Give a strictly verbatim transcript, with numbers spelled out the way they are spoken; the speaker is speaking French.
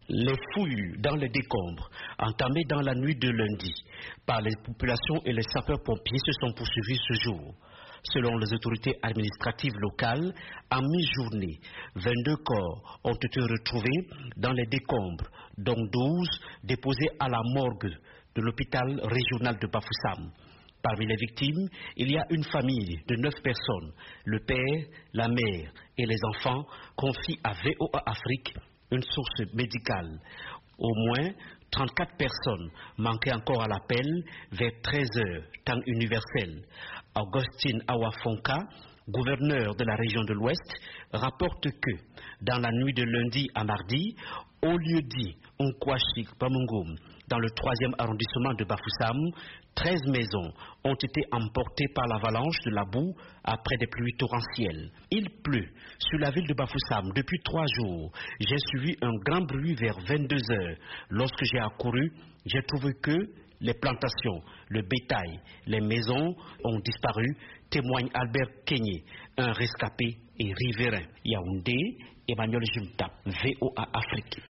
Les fouilles dans les décombres, entamées dans la nuit de lundi par les populations et les sapeurs-pompiers, se sont poursuivies ce jour. Selon les autorités administratives locales, en mi-journée, vingt-deux corps ont été retrouvés dans les décombres, dont douze déposés à la morgue de l'hôpital régional de Bafoussam. Parmi les victimes, il y a une famille de neuf personnes. Le père, la mère et les enfants confient à V O A Afrique une source médicale. Au moins trente-quatre personnes manquaient encore à l'appel vers treize heures, temps universel. Augustine Awafonka, gouverneur de la région de l'Ouest, rapporte que dans la nuit de lundi à mardi, au lieu dit Nkwashi Pamungum, dans le troisième arrondissement de Bafoussam, treize maisons ont été emportées par l'avalanche de la boue après des pluies torrentielles. Il pleut sur la ville de Bafoussam depuis trois jours. J'ai suivi un grand bruit vers vingt-deux heures. Lorsque j'ai accouru, j'ai trouvé que les plantations, le bétail, les maisons ont disparu, témoigne Albert Kenyé, un rescapé et riverain. Yaoundé, Emmanuel Jumta, V O A Afrique.